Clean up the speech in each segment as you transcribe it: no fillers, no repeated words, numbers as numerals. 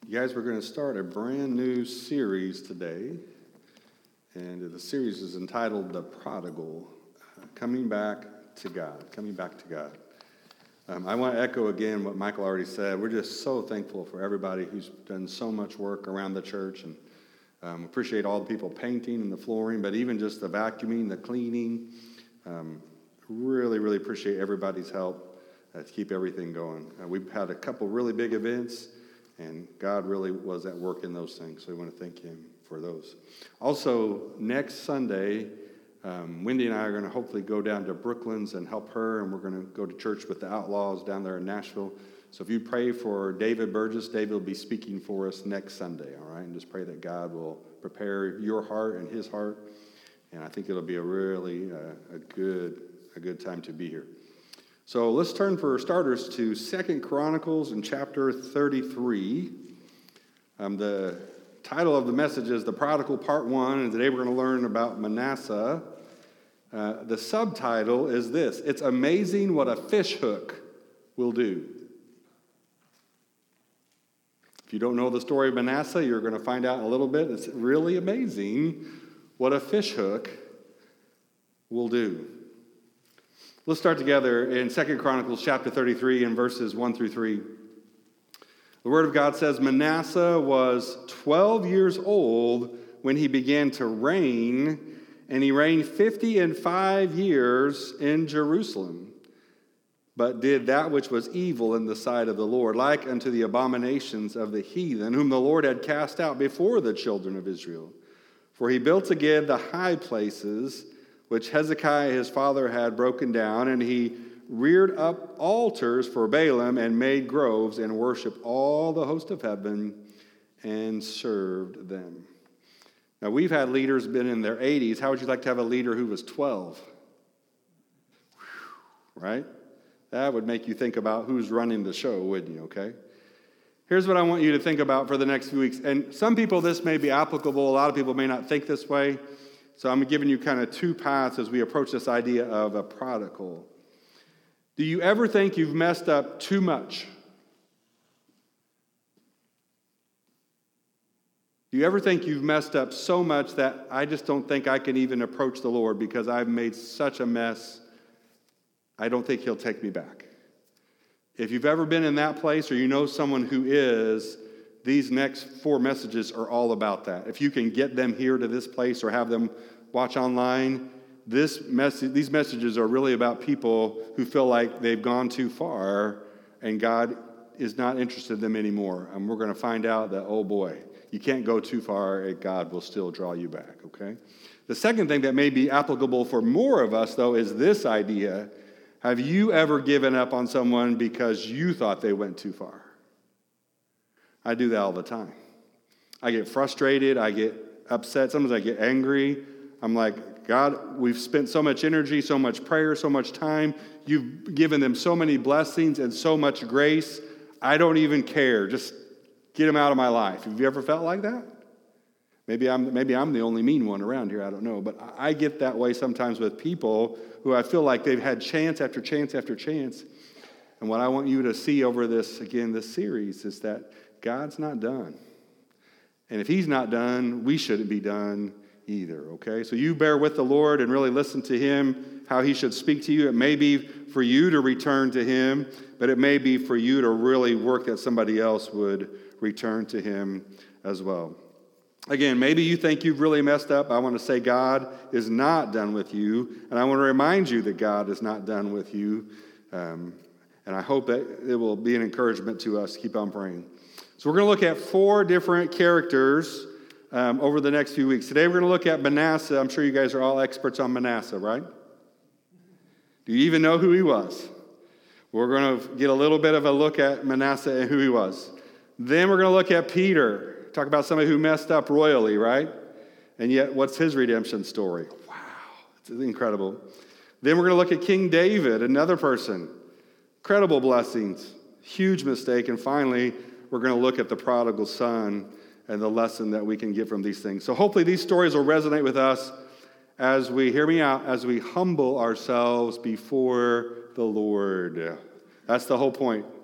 You guys, we're going to start a brand new series today, and the series is entitled The Prodigal, Coming Back to God. I want to echo again what Michael already said. We're just so thankful for everybody who's done so much work around the church, and appreciate all the people painting and the flooring, but even just the vacuuming, the cleaning. Really appreciate everybody's help to keep everything going. We've had a couple really big events, and God really was at work in those things, so we want to thank Him for those. Also, next Sunday, Wendy and I are going to hopefully go down to Brooklands and help her, and we're going to go to church with the Outlaws down there in Nashville. So if you pray for David Burgess, David will be speaking for us next Sunday, all right? And just pray that God will prepare your heart and his heart, and I think it'll be a really a good time to be here. So let's turn for starters to 2 Chronicles in chapter 33. The title of the message is The Prodigal Part 1, and today we're going to learn about Manasseh. The subtitle is this: It's amazing what a fish hook will do. If you don't know the story of Manasseh, you're going to find out in a little bit. It's really amazing what a fish hook will do. Let's start together in 2 Chronicles chapter 33 and verses 1 through 3. The Word of God says, Manasseh was 12 years old when he began to reign, and he reigned 55 years in Jerusalem, but did that which was evil in the sight of the Lord, like unto the abominations of the heathen, whom the Lord had cast out before the children of Israel. For he built again the high places which Hezekiah his father had broken down, and he reared up altars for Baalim and made groves and worshiped all the host of heaven and served them. Now, we've had leaders been in their 80s. How would you like to have a leader who was 12? Right? That would make you think about who's running the show, wouldn't you, okay? Here's what I want you to think about for the next few weeks. And some people, this may be applicable. A lot of people may not think this way. So I'm giving you kind of two paths as we approach this idea of a prodigal. Do you ever think you've messed up too much? Do you ever think you've messed up so much that I just don't think I can even approach the Lord because I've made such a mess, I don't think He'll take me back? If you've ever been in that place or you know someone who is, these next 4 messages are all about that. If you can get them here to this place or have them watch online, these messages are really about people who feel like they've gone too far and God is not interested in them anymore. And we're going to find out that, oh boy, you can't go too far and God will still draw you back, okay? The second thing that may be applicable for more of us, though, is this idea: have you ever given up on someone because you thought they went too far? I do that all the time. I get frustrated. I get upset. Sometimes I get angry. I'm like, God, we've spent so much energy, so much prayer, so much time. You've given them so many blessings and so much grace. I don't even care. Just get them out of my life. Have you ever felt like that? Maybe I'm the only mean one around here. I don't know. But I get that way sometimes with people who I feel like they've had chance after chance after chance. And what I want you to see over this series is that God's not done. And if He's not done, we shouldn't be done either, okay? So you bear with the Lord and really listen to Him, how He should speak to you. It may be for you to return to Him, but it may be for you to really work that somebody else would return to Him as well. Again, maybe you think you've really messed up. I want to say God is not done with you, and I want to remind you that God is not done with you. And I hope that it will be an encouragement to us. Keep on praying. So we're going to look at 4 different characters over the next few weeks. Today we're going to look at Manasseh. I'm sure you guys are all experts on Manasseh, right? Do you even know who he was? We're going to get a little bit of a look at Manasseh and who he was. Then we're going to look at Peter, talk about somebody who messed up royally, right? And yet, what's his redemption story? Wow, it's incredible. Then we're going to look at King David, another person. Incredible blessings, huge mistake. And finally, we're going to look at the prodigal son and the lesson that we can get from these things. So hopefully these stories will resonate with us as we, hear me out, as we humble ourselves before the Lord. That's the whole point.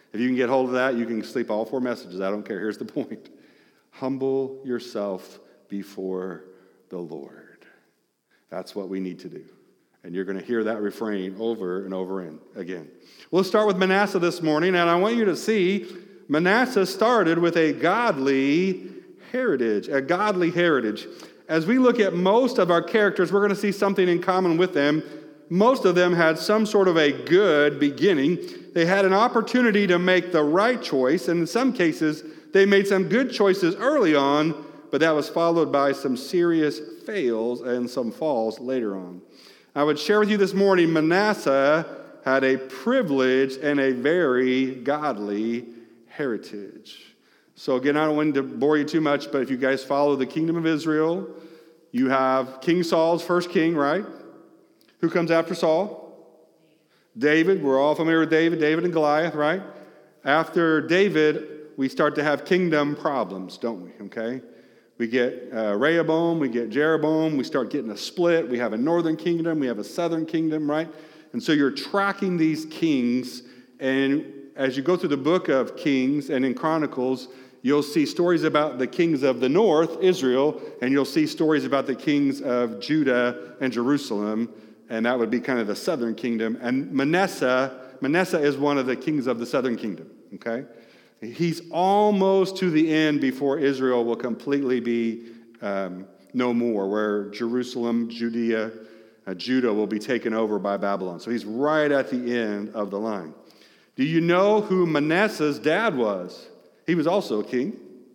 If you can get hold of that, you can sleep all 4 messages. I don't care. Here's the point. Humble yourself before the Lord. That's what we need to do. And you're going to hear that refrain over and over and again. We'll start with Manasseh this morning, and I want you to see Manasseh started with a godly heritage, a godly heritage. As we look at most of our characters, we're going to see something in common with them. Most of them had some sort of a good beginning. They had an opportunity to make the right choice, and in some cases, they made some good choices early on, but that was followed by some serious fails and some falls later on. I would share with you this morning, Manasseh had a privileged and a very godly heritage. So again, I don't want to bore you too much, but if you guys follow the kingdom of Israel, you have King Saul's first king, right? Who comes after Saul? David. We're all familiar with David and Goliath, right? After David, we start to have kingdom problems, don't we? Okay? We get Rehoboam, we get Jeroboam, we start getting a split. We have a northern kingdom, we have a southern kingdom, right? And so you're tracking these kings, and as you go through the book of Kings and in Chronicles, you'll see stories about the kings of the north, Israel, and you'll see stories about the kings of Judah and Jerusalem, and that would be kind of the southern kingdom. And Manasseh is one of the kings of the southern kingdom, okay? He's almost to the end before Israel will completely be no more, where Jerusalem, Judah will be taken over by Babylon. So he's right at the end of the line. Do you know who Manasseh's dad was? He was also a king.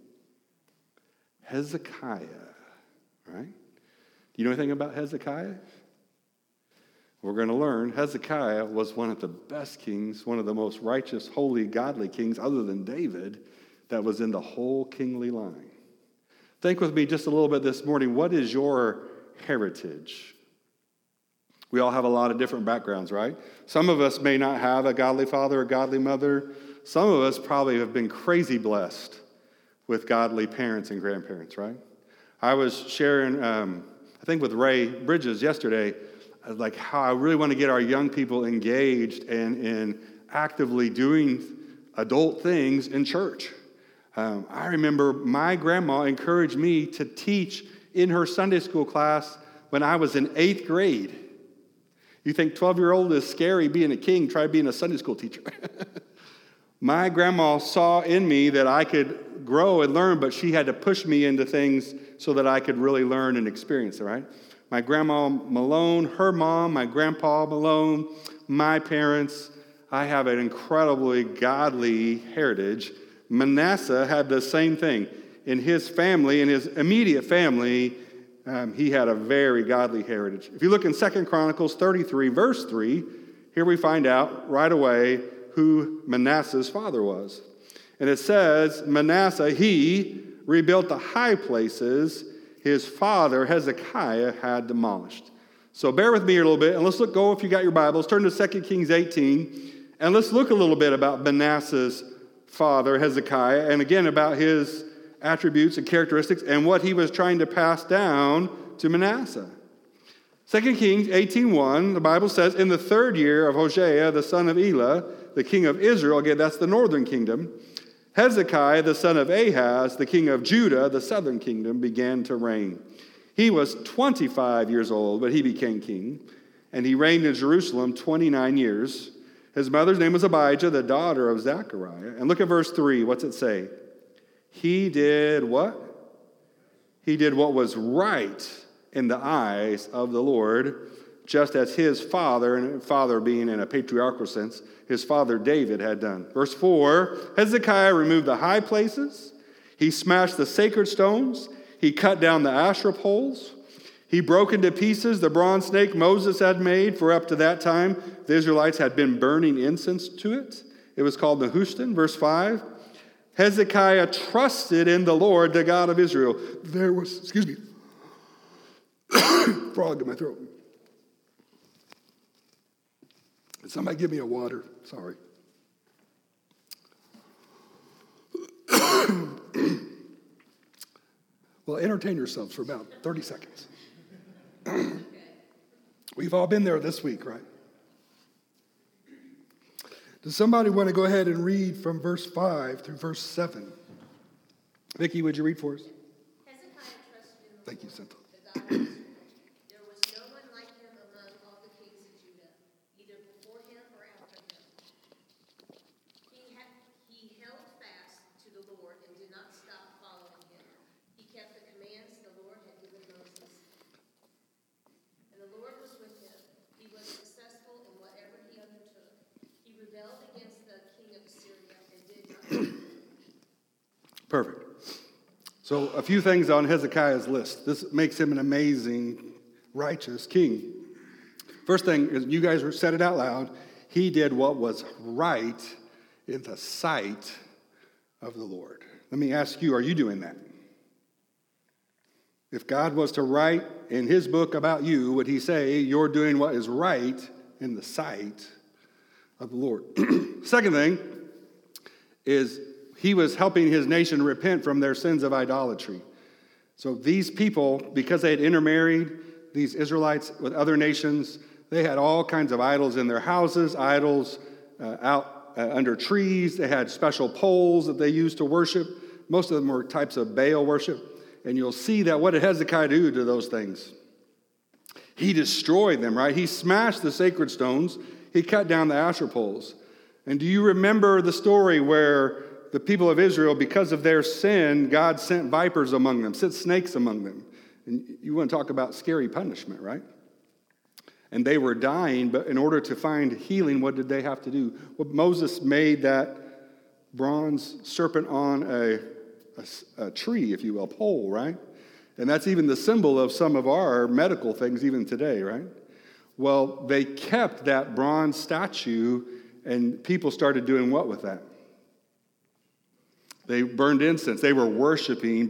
Hezekiah, right? Do you know anything about Hezekiah? We're going to learn Hezekiah was one of the best kings, one of the most righteous, holy, godly kings, other than David, that was in the whole kingly line. Think with me just a little bit this morning. What is your heritage? We all have a lot of different backgrounds, right? Some of us may not have a godly father or godly mother. Some of us probably have been crazy blessed with godly parents and grandparents, right? I was sharing, I think with Ray Bridges yesterday, like how I really want to get our young people engaged and in actively doing adult things in church. I remember my grandma encouraged me to teach in her Sunday school class when I was in 8th grade. You think 12-year-old is scary being a king, try being a Sunday school teacher. My grandma saw in me that I could grow and learn, but she had to push me into things so that I could really learn and experience it, right? My grandma Malone, her mom, my grandpa Malone, my parents, I have an incredibly godly heritage. Manasseh had the same thing. In his family, in his immediate family, he had a very godly heritage. If you look in 2 Chronicles 33, verse 3, here we find out right away who Manasseh's father was. And it says, Manasseh, he rebuilt the high places his father Hezekiah had demolished. So bear with me here a little bit, and let's go, if you got your Bibles, turn to 2 Kings 18, and let's look a little bit about Manasseh's father Hezekiah, and again about his attributes and characteristics and what he was trying to pass down to Manasseh. 2 Kings 18:1, the Bible says, in the 3rd year of Hoshea, the son of Elah, the king of Israel, again, that's the northern kingdom, Hezekiah, the son of Ahaz, the king of Judah, the southern kingdom, began to reign. He was 25 years old when he became king, and he reigned in Jerusalem 29 years. His mother's name was Abijah, the daughter of Zechariah. And look at verse 3. What's it say? He did what? He did what was right in the eyes of the Lord, just as his father, and father being in a patriarchal sense, his father David had done. Verse 4, Hezekiah removed the high places. He smashed the sacred stones. He cut down the Asherah poles. He broke into pieces the bronze snake Moses had made, for up to that time the Israelites had been burning incense to it. It was called Nehushtan. Verse 5, Hezekiah trusted in the Lord, the God of Israel. There was, frog in my throat. Somebody give me a water. Sorry. Well, entertain yourselves for about 30 seconds. We've all been there this week, right? Does somebody want to go ahead and read from verse 5 through verse 7? Vicki, would you read for us? Hezekiah trusted in the Thank you, Lord, Cynthia. the God of Israel. There was no one like him among all the kings of Judah, either before him or after him. He held fast to the Lord and did not stop following him. He kept the commands the Lord had given Moses. And the Lord was with him. He was successful in whatever he undertook. He rebelled against the king of Assyria and did not. Perfect. So a few things on Hezekiah's list. This makes him an amazing, righteous king. First thing is, you guys said it out loud, he did what was right in the sight of the Lord. Let me ask you, are you doing that? If God was to write in his book about you, would he say you're doing what is right in the sight of the Lord? Second thing is, he was helping his nation repent from their sins of idolatry. So these people, because they had intermarried, these Israelites with other nations, they had all kinds of idols in their houses, idols out under trees. They had special poles that they used to worship. Most of them were types of Baal worship. And you'll see that what did Hezekiah do to those things? He destroyed them, right? He smashed the sacred stones. He cut down the Asher poles. And do you remember the story where the people of Israel, because of their sin, God sent vipers among them, sent snakes among them? And you want to talk about scary punishment, right? And they were dying, but in order to find healing, what did they have to do? Well, Moses made that bronze serpent on a tree, if you will, a pole, right? And that's even the symbol of some of our medical things even today, right? Well, they kept that bronze statue, and people started doing what with that? They burned incense. They were worshiping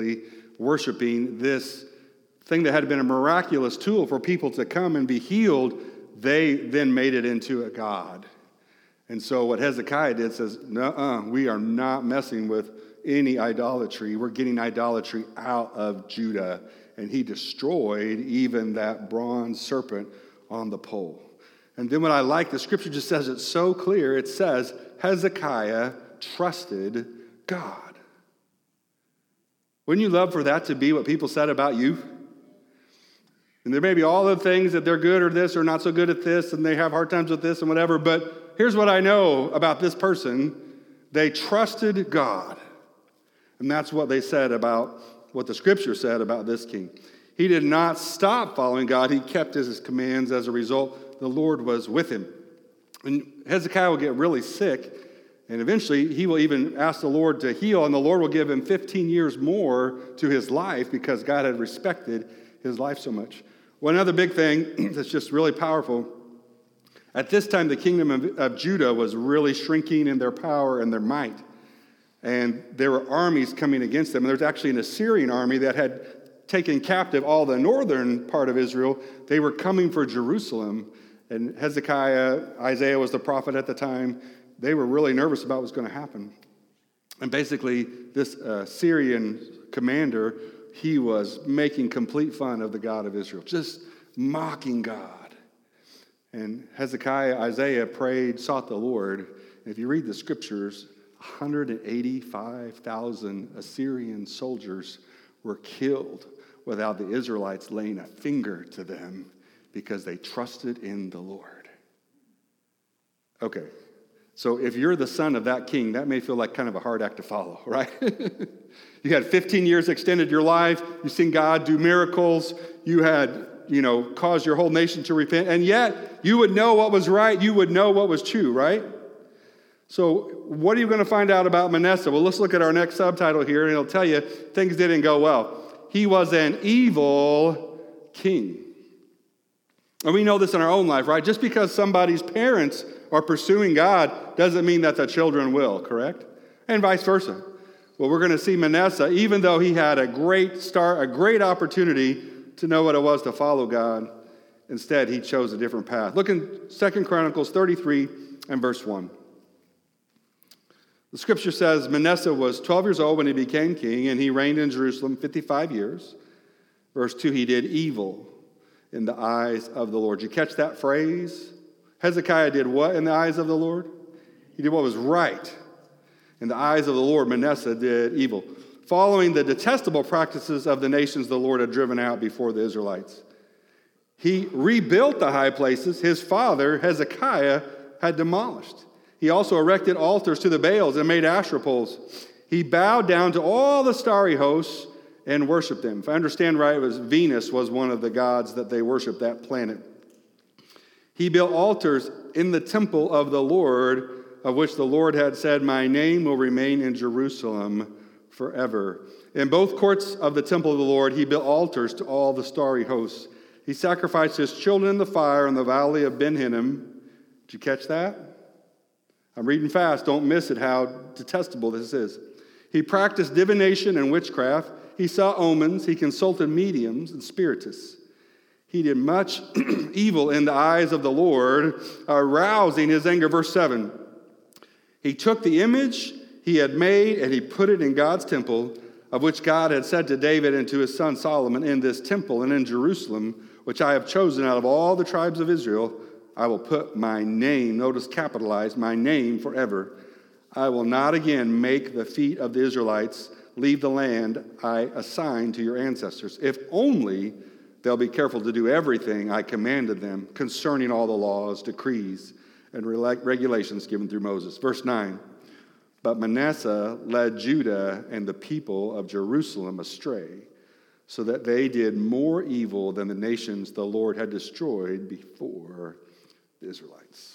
this thing that had been a miraculous tool for people to come and be healed. They then made it into a god. And so what Hezekiah did says, no, we are not messing with any idolatry. We're getting idolatry out of Judah. And he destroyed even that bronze serpent on the pole. And then what I like, the scripture just says it so clear. It says, Hezekiah trusted God. Wouldn't you love for that to be what people said about you? And there may be all the things that they're good or this or not so good at this, and they have hard times with this and whatever, but here's what I know about this person. They trusted God. And that's what they said about what the scripture said about this king. He did not stop following God. He kept his commands. As a result, the Lord was with him. And Hezekiah will get really sick, and eventually he will even ask the Lord to heal, and the Lord will give him 15 years more to his life because God had respected his life so much. One other big thing that's just really powerful, at this time the kingdom of Judah was really shrinking in their power and their might. And there were armies coming against them. And there's actually an Assyrian army that had taken captive all the northern part of Israel. They were coming for Jerusalem. And Hezekiah, Isaiah was the prophet at the time. They were really nervous about what was going to happen. And basically, this Syrian commander, he was making complete fun of the God of Israel, just mocking God. And Hezekiah, Isaiah prayed, sought the Lord. And if you read the scriptures, 185,000 Assyrian soldiers were killed without the Israelites laying a finger to them because they trusted in the Lord. Okay, so if you're the son of that king, that may feel like kind of a hard act to follow, right? You had 15 years extended your life. You've seen God do miracles. You had, caused your whole nation to repent. And yet, you would know what was right. You would know what was true, right? So what are you going to find out about Manasseh? Well, let's look at our next subtitle here, and it'll tell you things didn't go well. He was an evil king. And we know this in our own life, right? Just because somebody's parents are pursuing God doesn't mean that the children will, correct? And vice versa. Well, we're going to see Manasseh, even though he had a great start, a great opportunity to know what it was to follow God, instead he chose a different path. Look in 2 Chronicles 33 and verse 1. The scripture says Manasseh was 12 years old when he became king, and he reigned in Jerusalem 55 years. Verse 2, he did evil in the eyes of the Lord. You catch that phrase? Hezekiah did what in the eyes of the Lord? He did what was right. In the eyes of the Lord, Manasseh did evil, following the detestable practices of the nations the Lord had driven out before the Israelites. He rebuilt the high places his father, Hezekiah, had demolished. He also erected altars to the Baals and made Asherah poles. He bowed down to all the starry hosts and worshiped them. If I understand right, Venus was one of the gods that they worshiped, that planet. He built altars in the temple of the Lord, of which the Lord had said, "My name will remain in Jerusalem forever." In both courts of the temple of the Lord, he built altars to all the starry hosts. He sacrificed his children in the fire in the valley of Ben Hinnom. Did you catch that? I'm reading fast. Don't miss it, how detestable this is. He practiced divination and witchcraft. He saw omens. He consulted mediums and spiritists. He did much evil in the eyes of the Lord, arousing his anger. Verse 7. He took the image he had made and he put it in God's temple, of which God had said to David and to his son Solomon, "In this temple and in Jerusalem, which I have chosen out of all the tribes of Israel, I will put my name," notice capitalized, "my name forever. I will not again make the feet of the Israelites leave the land I assigned to your ancestors, if only they'll be careful to do everything I commanded them concerning all the laws, decrees, and regulations given through Moses." Verse 9, "But Manasseh led Judah and the people of Jerusalem astray, so that they did more evil than the nations the Lord had destroyed before the Israelites."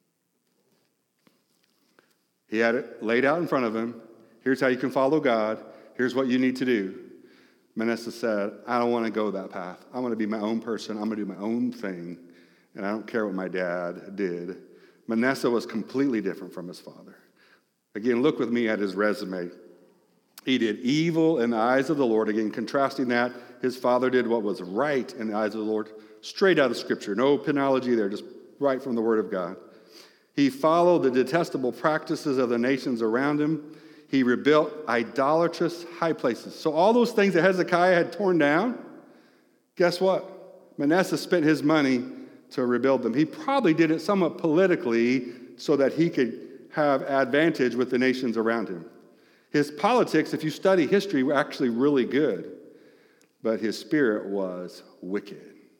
He had it laid out in front of him. Here's how you can follow God. Here's what you need to do. Manasseh said, "I don't want to go that path. I'm going to be my own person. I'm going to do my own thing. And I don't care what my dad did." Manasseh was completely different from his father. Again, look with me at his resume. He did evil in the eyes of the Lord. Again, contrasting that, his father did what was right in the eyes of the Lord. Straight out of Scripture. No penology there, just right from the Word of God. He followed the detestable practices of the nations around him. He rebuilt idolatrous high places. So all those things that Hezekiah had torn down, guess what? Manasseh spent his money to rebuild them. He probably did it somewhat politically so that he could have advantage with the nations around him. His politics, if you study history, were actually really good, but his spirit was wicked.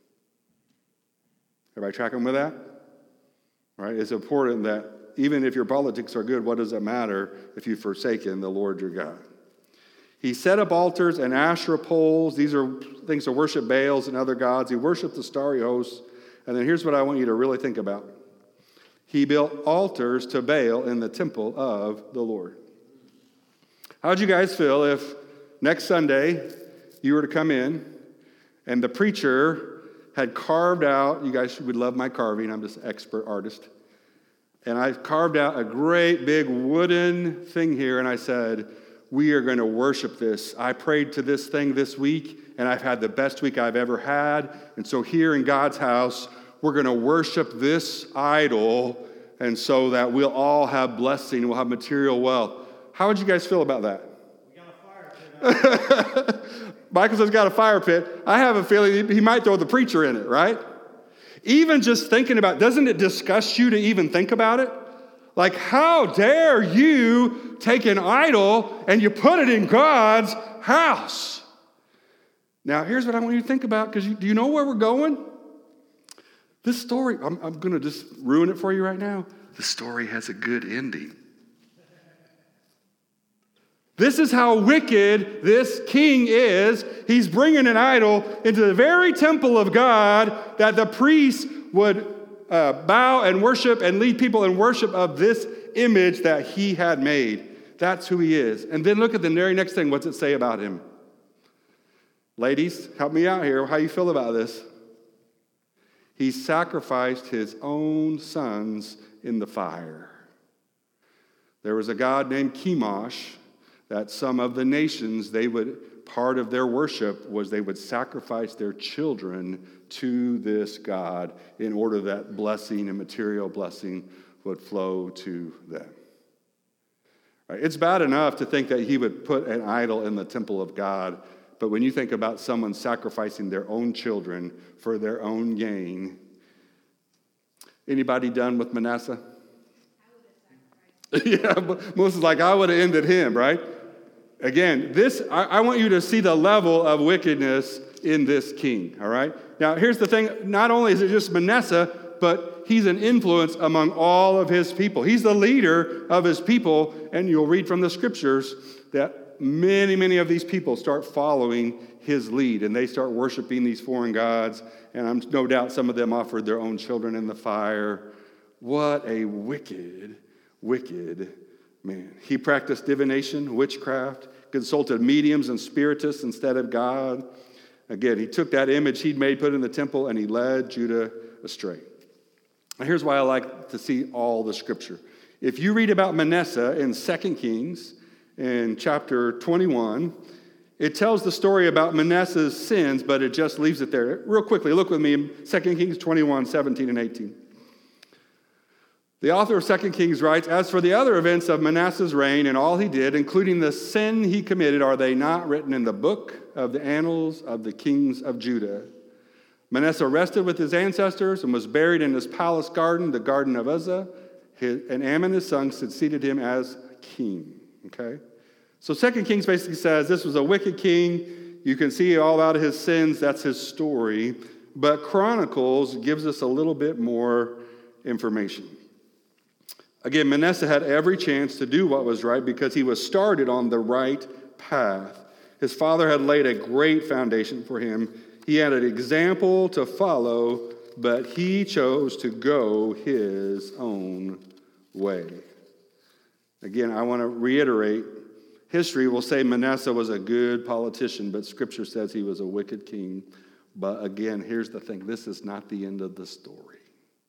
Everybody tracking with that? Right? It's important that even if your politics are good, what does it matter if you've forsaken the Lord your God? He set up altars and Asherah poles. These are things to worship Baals and other gods. He worshiped the starry hosts. And then here's what I want you to really think about. He built altars to Baal in the temple of the Lord. How'd you guys feel if next Sunday you were to come in and the preacher had carved out, you guys would love my carving, I'm just an expert artist, and I carved out a great big wooden thing here, and I said, "We are going to worship this. I prayed to this thing this week, and I've had the best week I've ever had, and so here in God's house, we're going to worship this idol, and so that we'll all have blessing, we'll have material wealth." How would you guys feel about that? We got a fire pit. Michael says got a fire pit. I have a feeling he might throw the preacher in it, right? Even just thinking about, doesn't it disgust you to even think about it? Like, how dare you take an idol and you put it in God's house? Now, here's what I want you to think about, because do you know where we're going? This story, I'm going to just ruin it for you right now. The story has a good ending. This is how wicked this king is. He's bringing an idol into the very temple of God that the priests would bow and worship and lead people in worship of this image that he had made. That's who he is. And then look at the very next thing. What's it say about him? Ladies, help me out here. How you feel about this? He sacrificed his own sons in the fire. There was a god named Chemosh that some of the nations, part of their worship was they would sacrifice their children to this god in order that blessing and material blessing would flow to them. Right? It's bad enough to think that he would put an idol in the temple of God, but when you think about someone sacrificing their own children for their own gain. Anybody done with Manasseh? Yeah, but Moses is like, I would have ended him, right? Again, I want you to see the level of wickedness in this king, all right? Now, here's the thing. Not only is it just Manasseh, but he's an influence among all of his people. He's the leader of his people, and you'll read from the scriptures that many of these people start following his lead, and they start worshiping these foreign gods, and I'm no doubt some of them offered their own children in the fire. What a wicked man. He practiced divination, witchcraft, consulted mediums and spiritists instead of God. Again, he took that image he'd made, put in the temple, and he led Judah astray. And here's why I like to see all the scripture. If you read about Manasseh in 2 Kings, in chapter 21, it tells the story about Manasseh's sins, but it just leaves it there. Real quickly, look with me in 2 Kings 21, 17 and 18. The author of 2 Kings writes, "As for the other events of Manasseh's reign and all he did, including the sin he committed, are they not written in the book of the annals of the kings of Judah? Manasseh rested with his ancestors and was buried in his palace garden, the garden of Uzzah, and Amon his son succeeded him as king." Okay? So 2 Kings basically says this was a wicked king. You can see all out of his sins. That's his story. But Chronicles gives us a little bit more information. Again, Manasseh had every chance to do what was right because he was started on the right path. His father had laid a great foundation for him. He had an example to follow, but he chose to go his own way. Again, I want to reiterate, history will say Manasseh was a good politician, but Scripture says he was a wicked king. But again, here's the thing. This is not the end of the story.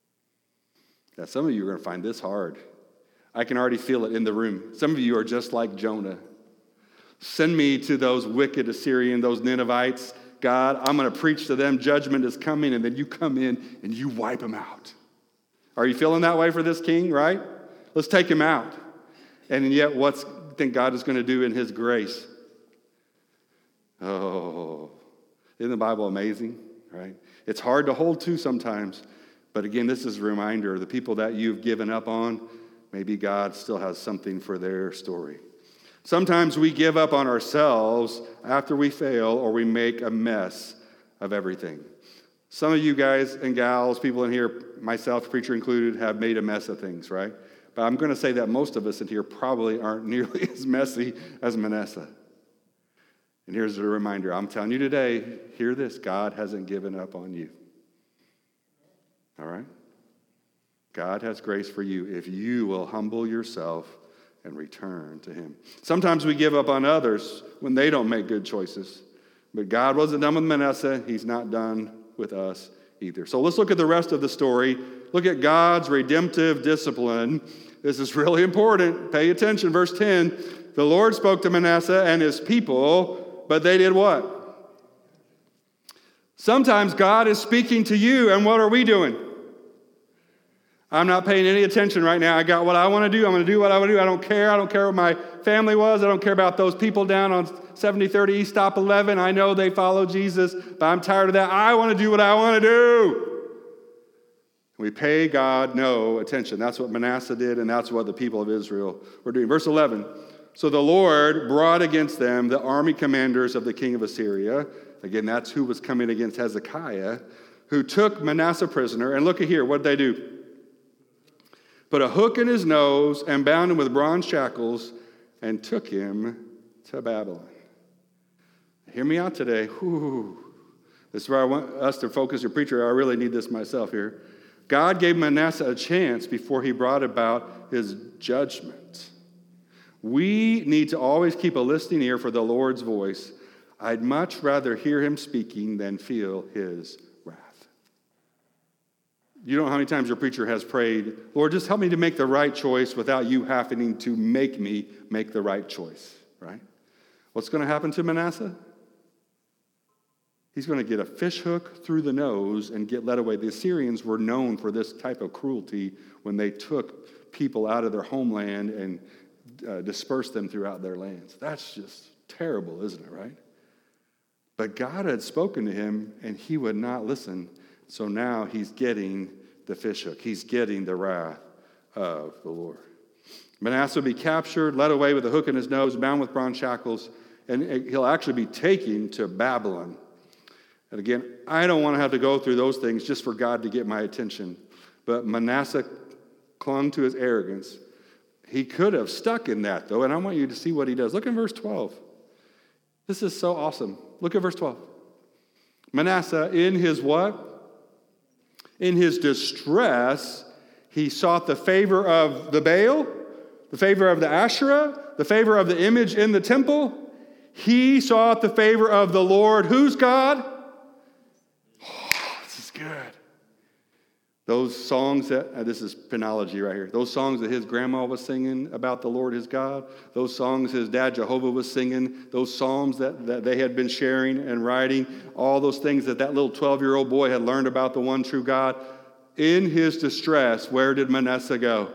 Now, some of you are going to find this hard. I can already feel it in the room. Some of you are just like Jonah. Send me to those wicked Assyrian, those Ninevites. God, I'm going to preach to them. Judgment is coming, and then you come in and you wipe them out. Are you feeling that way for this king, right? Let's take him out. And yet, what do you think God is going to do in his grace? Oh, isn't the Bible amazing, right? It's hard to hold to sometimes. But again, this is a reminder, the people that you've given up on, maybe God still has something for their story. Sometimes we give up on ourselves after we fail or we make a mess of everything. Some of you guys and gals, people in here, myself, preacher included, have made a mess of things, right? But I'm going to say that most of us in here probably aren't nearly as messy as Manasseh. And here's a reminder. I'm telling you today, hear this, God hasn't given up on you. All right? God has grace for you if you will humble yourself and return to him. Sometimes we give up on others when they don't make good choices. But God wasn't done with Manasseh. He's not done with us either. So let's look at the rest of the story. Look at God's redemptive discipline. This is really important. Pay attention. Verse 10. The Lord spoke to Manasseh and his people, but they did what? Sometimes God is speaking to you, and what are we doing? I'm not paying any attention right now. I got what I want to do. I'm going to do what I want to do. I don't care. I don't care what my family was. I don't care about those people down on 7030 East Stop 11. I know they follow Jesus, but I'm tired of that. I want to do what I want to do. We pay God no attention. That's what Manasseh did, and that's what the people of Israel were doing. Verse 11. So the Lord brought against them the army commanders of the king of Assyria. Again, that's who was coming against Hezekiah, who took Manasseh prisoner. And look at here. What did they do? Put a hook in his nose and bound him with bronze shackles and took him to Babylon. Hear me out today. Whew. This is where I want us to focus. Your preacher, I really need this myself here. God gave Manasseh a chance before he brought about his judgment. We need to always keep a listening ear for the Lord's voice. I'd much rather hear him speaking than feel his wrath. You don't know how many times your preacher has prayed, Lord, just help me to make the right choice without you having to make me make the right choice, right? What's going to happen to Manasseh? He's going to get a fish hook through the nose and get led away. The Assyrians were known for this type of cruelty when they took people out of their homeland and dispersed them throughout their lands. That's just terrible, isn't it, right? But God had spoken to him, and he would not listen. So now he's getting the fish hook. He's getting the wrath of the Lord. Manasseh will be captured, led away with a hook in his nose, bound with bronze shackles, and he'll actually be taken to Babylon. And again, I don't want to have to go through those things just for God to get my attention. But Manasseh clung to his arrogance. He could have stuck in that, though, and I want you to see what he does. Look in verse 12. This is so awesome. Look at verse 12. Manasseh, in his what? In his distress, he sought the favor of the Baal, the favor of the Asherah, the favor of the image in the temple. He sought the favor of the Lord. Who's God? Oh, this is good. Those songs that, this is penology right here. Those songs that his grandma was singing about the Lord his God. Those songs his dad Jehovah was singing. Those psalms that they had been sharing and writing. All those things that little 12-year-old boy had learned about the one true God. In his distress, where did Manasseh go?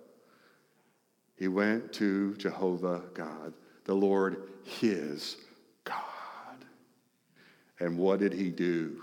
He went to Jehovah God, the Lord his God. And what did he do?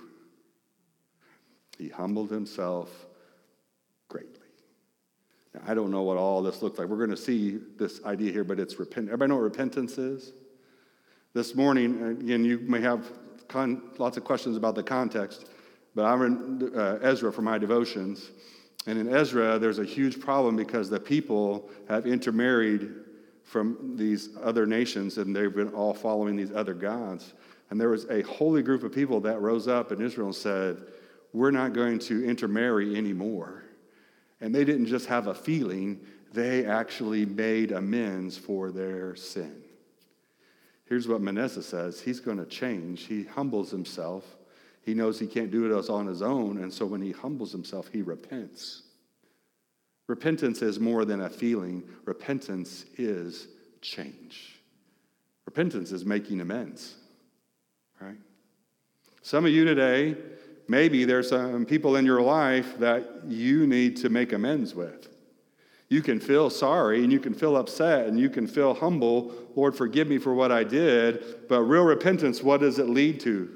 He humbled himself greatly. Now, I don't know what all this looks like. We're going to see this idea here, but it's repentance. Everybody know what repentance is? This morning, again, you may have lots of questions about the context, but I read Ezra for my devotions. And in Ezra, there's a huge problem because the people have intermarried from these other nations, and they've been all following these other gods. And there was a holy group of people that rose up in Israel and said, we're not going to intermarry anymore. And they didn't just have a feeling, they actually made amends for their sin. Here's what Manasseh says. He's going to change. He humbles himself. He knows he can't do it on his own, and so when he humbles himself, he repents. Repentance is more than a feeling. Repentance is change. Repentance is making amends. Right? Some of you today, maybe there's some people in your life that you need to make amends with. You can feel sorry, and you can feel upset, and you can feel humble. Lord, forgive me for what I did. But real repentance, what does it lead to?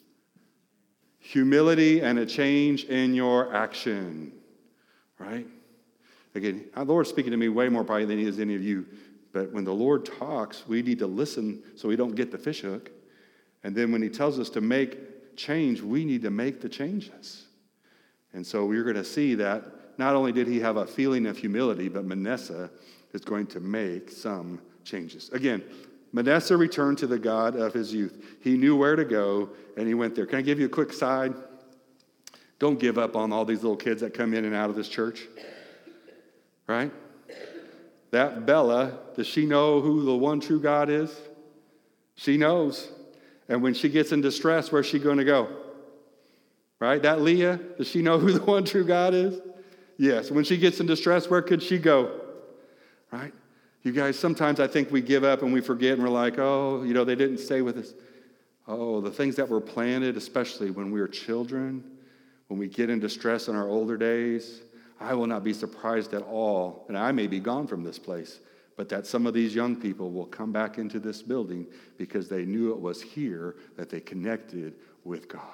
Humility and a change in your action. Right? Again, the Lord's speaking to me way more probably than he is any of you. But when the Lord talks, we need to listen so we don't get the fish hook. And then when he tells us to make change, we need to make the changes. And so we're going to see that not only did he have a feeling of humility, but Manasseh is going to make some changes. Again, Manasseh returned to the God of his youth. He knew where to go, and he went there. Can I give you a quick side? Don't give up on all these little kids that come in and out of this church. Right? That Bella, does she know who the one true God is? She knows. And when she gets in distress, where's she going to go? Right? That Leah, does she know who the one true God is? Yes. When she gets in distress, where could she go? Right? You guys, sometimes I think we give up and we forget and we're like, oh, they didn't stay with us. Oh, the things that were planted, especially when we were children, when we get in distress in our older days, I will not be surprised at all, and I may be gone from this place, but that some of these young people will come back into this building because they knew it was here that they connected with God.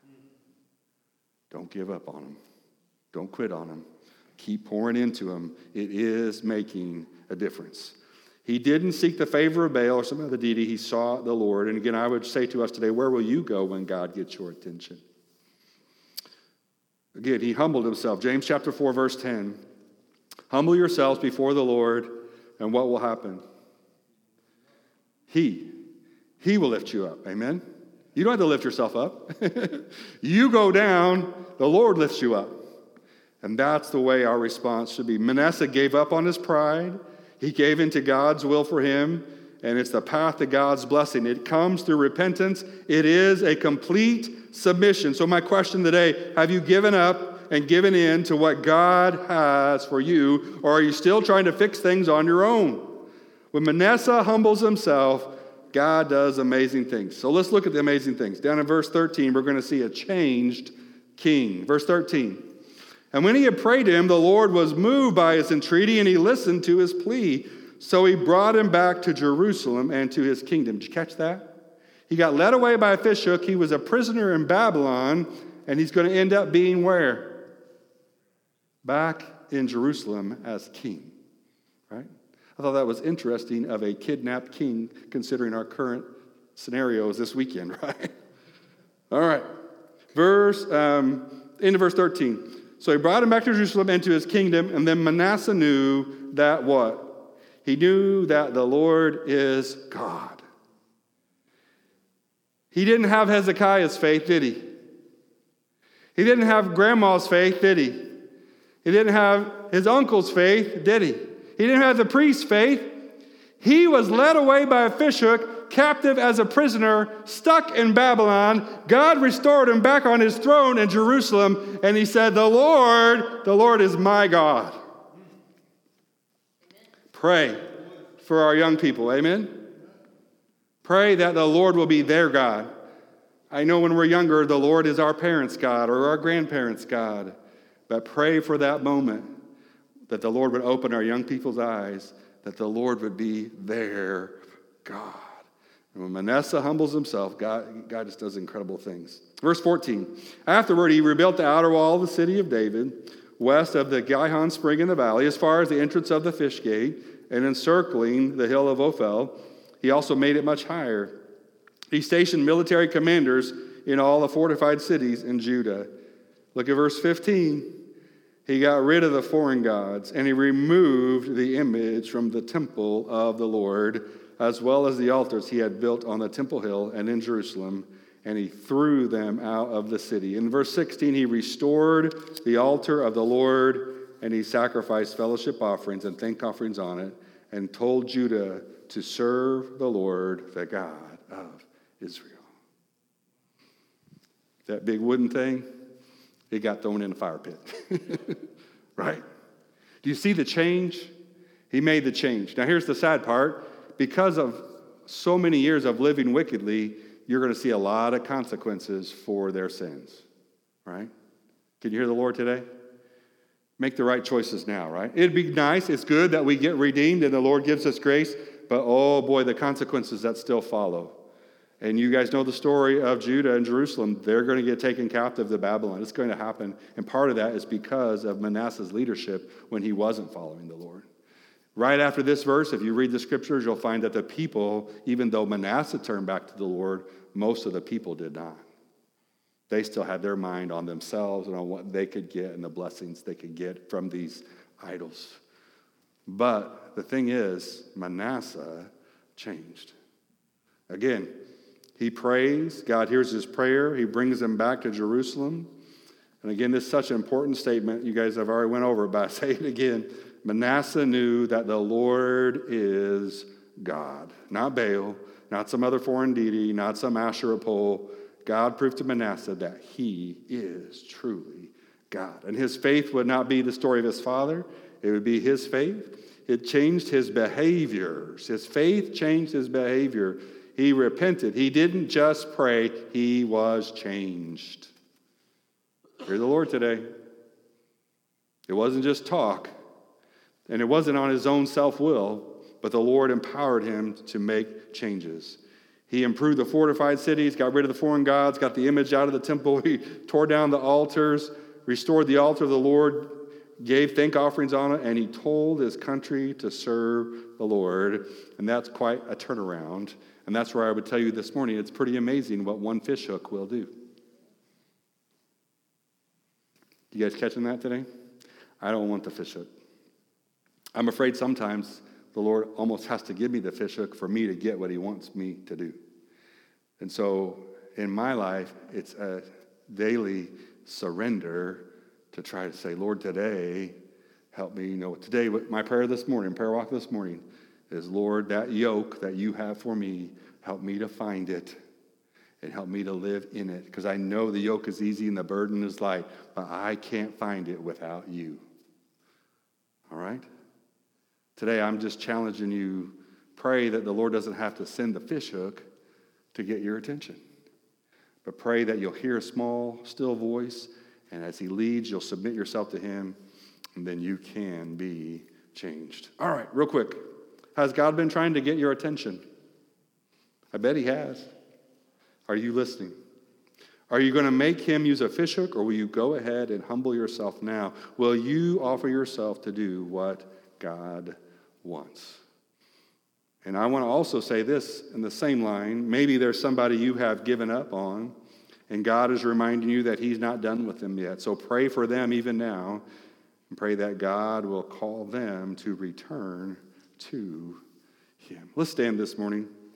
Don't give up on them. Don't quit on them. Keep pouring into them. It is making a difference. He didn't seek the favor of Baal or some other deity. He sought the Lord. And again, I would say to us today, where will you go when God gets your attention? Again, he humbled himself. James chapter 4, verse 10. Humble yourselves before the Lord, and what will happen? He will lift you up. Amen? You don't have to lift yourself up. You go down, the Lord lifts you up. And that's the way our response should be. Manasseh gave up on his pride. He gave into God's will for him, and it's the path to God's blessing. It comes through repentance. It is a complete submission. So my question today, have you given up and given in to what God has for you, or are you still trying to fix things on your own? When Manasseh humbles himself, God does amazing things. So let's look at the amazing things. Down in verse 13, we're going to see a changed king. Verse 13. And when he had prayed to him, the Lord was moved by his entreaty, and he listened to his plea. So he brought him back to Jerusalem and to his kingdom. Did you catch that? He got led away by a fish hook. He was a prisoner in Babylon, and he's going to end up being where? Back in Jerusalem as king. right? I thought that was interesting of a kidnapped king, considering our current scenarios this weekend, right? All right. Into verse 13. So he brought him back to Jerusalem and to his kingdom, and then Manasseh knew that what? He knew that the Lord is God. He didn't have Hezekiah's faith, did he? He didn't have grandma's faith, did he? He didn't have his uncle's faith, did he? He didn't have the priest's faith. He was led away by a fishhook, captive as a prisoner, stuck in Babylon. God restored him back on his throne in Jerusalem, and he said, the Lord is my God. Pray for our young people, amen? Pray that the Lord will be their God. I know when we're younger, the Lord is our parents' God or our grandparents' God. But pray for that moment that the Lord would open our young people's eyes, that the Lord would be their God. And when Manasseh humbles himself, God just does incredible things. Verse 14, afterward he rebuilt the outer wall of the city of David, west of the Gihon spring in the valley, as far as the entrance of the fish gate, and encircling the hill of Ophel. He also made it much higher. He stationed military commanders in all the fortified cities in Judah. Look at verse 15. He got rid of the foreign gods, and he removed the image from the temple of the Lord, as well as the altars he had built on the temple hill and in Jerusalem, and he threw them out of the city. In verse 16, he restored the altar of the Lord, and he sacrificed fellowship offerings and thank offerings on it, and told Judah to serve the Lord, the God of Israel. That big wooden thing, it got thrown in a fire pit. Right? Do you see the change? He made the change. Now here's the sad part. Because of so many years of living wickedly, you're going to see a lot of consequences for their sins. Right? Can you hear the Lord today? Make the right choices now, right? It'd be nice. It's good that we get redeemed and the Lord gives us grace. But oh boy, the consequences that still follow. And you guys know the story of Judah and Jerusalem. They're going to get taken captive to Babylon. It's going to happen. And part of that is because of Manasseh's leadership when he wasn't following the Lord. Right after this verse, if you read the scriptures, you'll find that the people, even though Manasseh turned back to the Lord, most of the people did not. They still had their mind on themselves and on what they could get and the blessings they could get from these idols. But the thing is, Manasseh changed. Again, he prays. God hears his prayer. He brings him back to Jerusalem. And again, this is such an important statement. You guys have already went over it, but I say it again. Manasseh knew that the Lord is God. Not Baal, not some other foreign deity, not some Asherah pole. God proved to Manasseh that he is truly God. And his faith would not be the story of his father. It would be his faith. It changed his behaviors. His faith changed his behavior. He repented. He didn't just pray. He was changed. Hear the Lord today. It wasn't just talk. And it wasn't on his own self-will, but the Lord empowered him to make changes. He improved the fortified cities, got rid of the foreign gods, got the image out of the temple. He tore down the altars, restored the altar of the Lord, gave thank offerings on it, and he told his country to serve the Lord. And that's quite a turnaround. And that's where I would tell you this morning, it's pretty amazing what one fish hook will do. You guys catching that today? I don't want the fish hook. I'm afraid sometimes the Lord almost has to give me the fish hook for me to get what he wants me to do. And so in my life, it's a daily surrender to try to say, Lord, today, help me. Today, my prayer walk this morning is, Lord, that yoke that you have for me, help me to find it and help me to live in it. Because I know the yoke is easy and the burden is light, but I can't find it without you. All right? Today, I'm just challenging you, pray that the Lord doesn't have to send the fish hook to get your attention. But pray that you'll hear a small, still voice, and as he leads, you'll submit yourself to him, and then you can be changed. All right, real quick. Has God been trying to get your attention? I bet he has. Are you listening? Are you going to make him use a fish hook, or will you go ahead and humble yourself now? Will you offer yourself to do what God once. And I want to also say this in the same line. Maybe there's somebody you have given up on, and God is reminding you that he's not done with them yet. So pray for them even now, and pray that God will call them to return to him. Let's stand this morning.